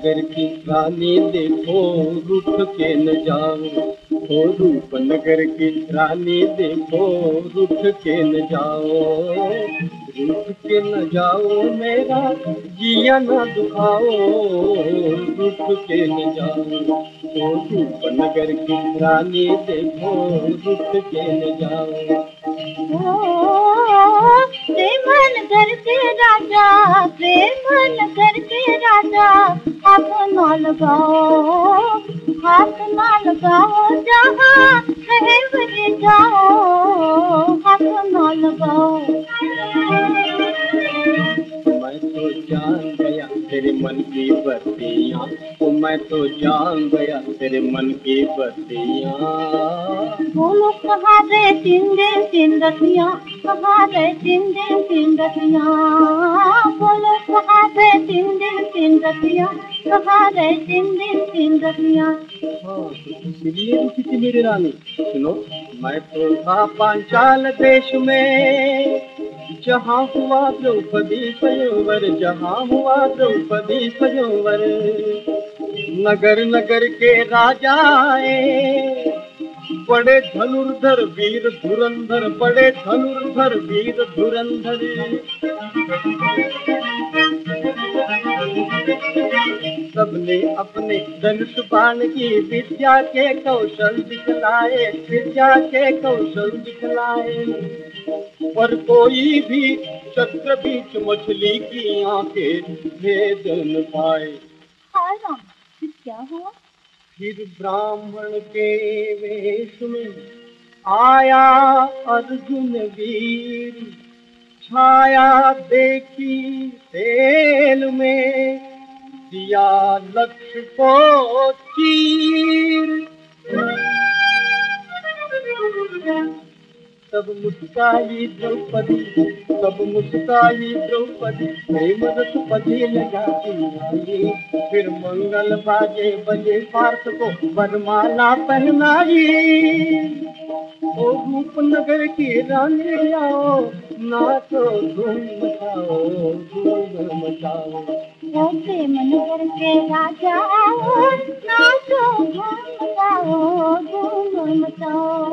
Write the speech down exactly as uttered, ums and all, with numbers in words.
नगर की रानी देखो रूठ के न जाओ, ओ रूपनगर की रानी देखो रूठ के न जाओ, रूठ के न जाओ मेरा जिया न दुखाओ, रूठ के न जाओ, ओ रूपनगर की रानी देखो रूठ के न जाओ। प्रेम नगर के राजा, प्रेम नगर के राजा, हाथ ना लगाओ, हाथ ना लगाओ, जहाँ कहे वहीं जाओ, हाथ ना लगाओ। मैं तो जान गया तेरे मन की बत्तियाँ, ओ मैं तो जान गया तेरे मन की बत्तियाँ। बोलो कहाँ गए तीन दिन तीन रतियाँ, कहाँ गए तीन दिन तीन रतियाँ, बोलो कहाँ गए तीन दिन तीन रतियाँ, कहाँ गए तीन दिन तीन रतियाँ। हाँ, इसलिए रुकी थी मेरी रानी। सुनो, मैं तो था पांचाल देश में, जहाँ हुआ द्रौपदी स्वयंवर, जहाँ हुआ द्रौपदी स्वयंवर। नगर नगर के राजा आए, बड़े धनुर्धर वीर धुरंधर, बड़े धनुर्धर वीर धुरंधर। सबने अपने धनुष बाण की विद्या के कौशल दिखलाए, विद्या के कौशल दिखलाए। पर कोई भी चक्र बीच मछली की आंखें भेद न पाए। हाय राम, फिर क्या हुआ? फिर ब्राह्मण के वेश में आया अर्जुन वीर, छाया देखी तेल में, दिया लक्ष्य को चीर। तब मुस्काई द्रौपदी, तब मुस्काई द्रौपदी, प्रेम रस पदी लगाती आई। फिर मंगल बाजे बजे पार्थ को वरमाला पहनाई। ओ रूपनगर की रानी आओ, नाचो धूम मचाओ, धूम मचाओ। ओ प्रेम नगर के राजा आओ, नाचो धूम मचाओ, धूम मचाओ।